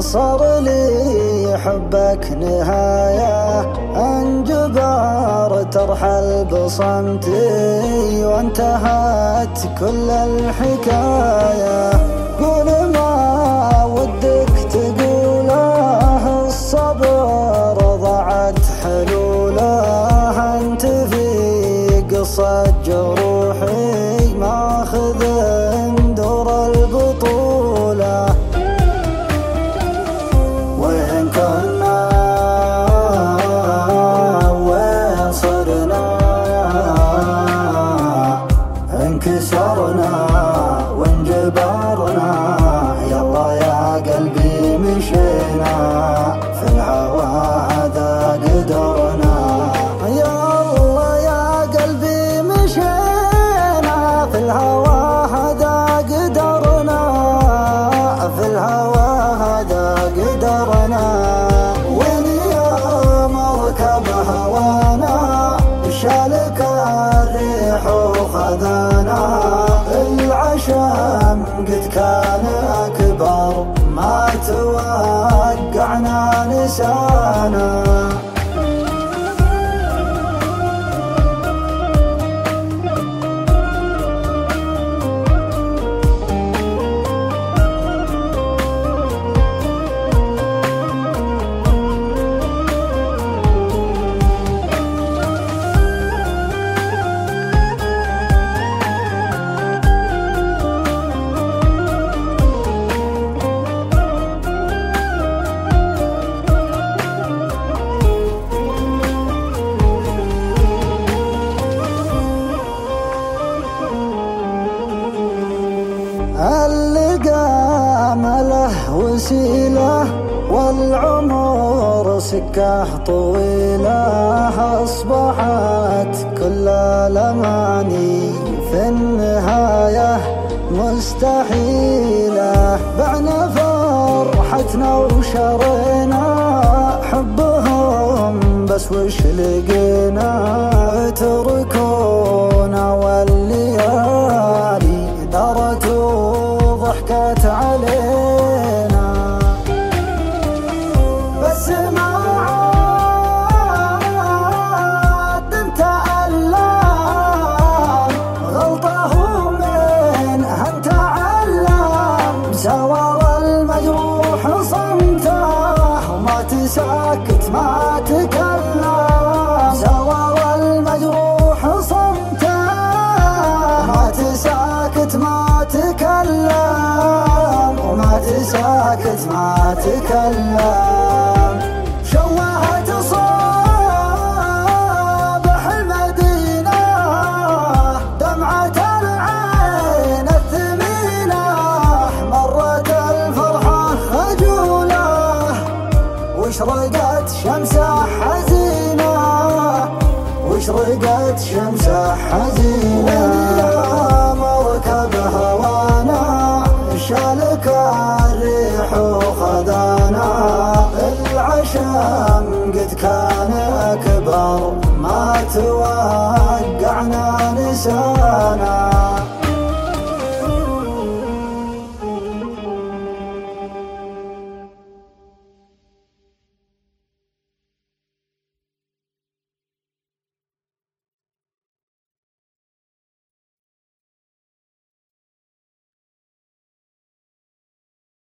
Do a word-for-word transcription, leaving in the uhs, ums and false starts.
صار لي حبك نهاية، انجبر ترحل بصمتي وانتهت كل الحكاية. قول ما ودك تقوله، الصبر ضاعت حلوله، انت في قصة جروحي ماخذ دور البطولة. وين كنا وين صرنا، انكسرنا وانجبرنا، يلا يا قلبي مشينا في الهوى هذا قدرنا. يلا يا قلبي مشينا في الهوى هذا قدرنا، في الهوى هذا قدرنا. وين يا مركب هوانا، شالك الريح وخذانا، العشم قد كان أكبر ما توقعنا نسانا. اللقا مله وسيله والعمر سكه طويله، اصبحت كل الاماني في النهايه مستحيله. بعنا فرحتنا وشرينا حبهم بس وش لقينا، تركونا والليالي دارت وضحكت علينا. بس ما عاد نتألم، غلطه منها نتعلم، سوار المجروح صمته وما تساكت ما تكلم، سوار المجروح صمته ما تساكت ما تكلم، وما تساكت ما تكلم. شوهت صبح المدينة دمعة العين الثمينة، مرت الفرحة خجولة واشرقت شمسة حزينة، واشرقت شمسة حزينة. مركب هوانا شالك الريح وخذانا، العشم قد كان أكبر ما توقعنا نسانا.